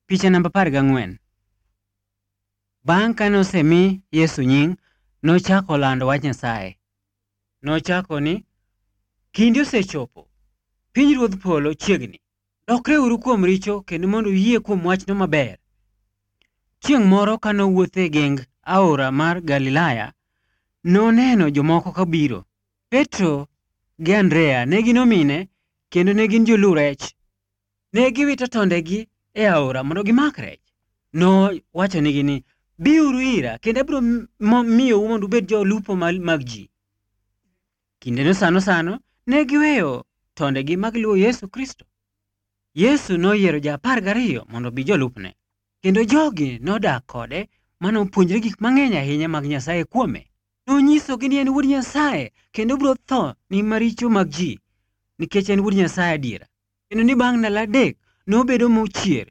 Picha namba 14. Bang' kane osemi Yesu nying, nochako lando wach Nyasaye. Nochako ni, kinde osechopo, pinyruodh polo chiegni. Lokreuru kuom richo kendo mondo uyie kuom wachno maber. Chieng' moro kane owuotho e geng aora mar Galilaya, noneno jomoko kabiro. Petro gi Andrea ne gin omine kendo ne gin joluw rech. Ne giwito tondegi e aora mondo gimak rech. Nowachonegi ni, biuru ira kendo abiro miyou mondo ubed jolupo mag ji. Kindeno sano ne giweyo tondegi mag luwo Yesu Kristo. Yesu noyiero ji 12 mondo obi jolupne. Kendo jogi nodak kode manopuonjre gik mang'eny ahinya mag Nyasaye kuome. Nonyisogi ni en Wuod Nyasaye kendo biro tho ni maricho mag ji nikech en Wuod Nyasaye adiera. Kendo ni bang' ndalo 3 nobedo mochier.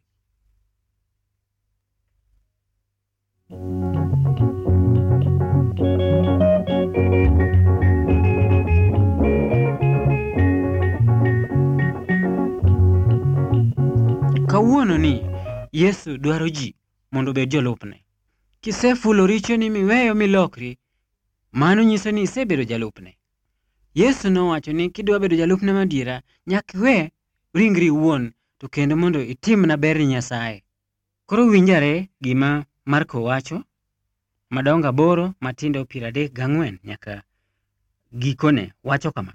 Kawuono ni Yesu dwaro ji mondo obed jolupne. Kisefulo richoni miweyo milokri, mano nyiso ni isebedo jalupne. Yesu nowacho ni kidwa bedo jalupne madiera, nyaka iwe ringri iwuon to kendo mondo itimna ber ni Nyasaye. Koro winjare gima Marko wacho, madongo 8 matindo 34 nyaka gikone wacho kama.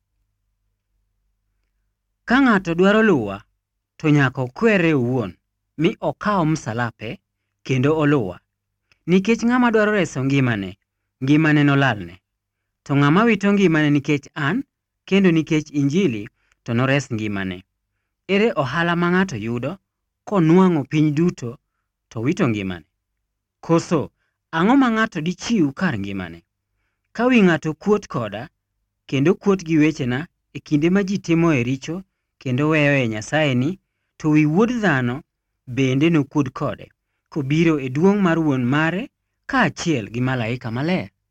Ka ng'ato dwaro luwa, to nyaka okwere owuon, mi okaw msalape kendo oluwa. Nikech ng'ama dwaro reso ngimane nolalne. To ng'ama wito ngimane nikech an, kendo nikech Injili, to nores ngimane. Ere ohala ma ng'ato yudo konwang'o piny duto to wito ngimane? Koso ang'o ma ng'ato dichiw kar ngimane? Ka wi ng'ato kuot koda kendo kuot gi wechena e kinde ma ji timoe richo kendo weyoe Nyasaye ni, to wi Wuod Dhano bende nokuod kode, kobiro e duong' mar Wuon mare kaachiel gi malaika maler.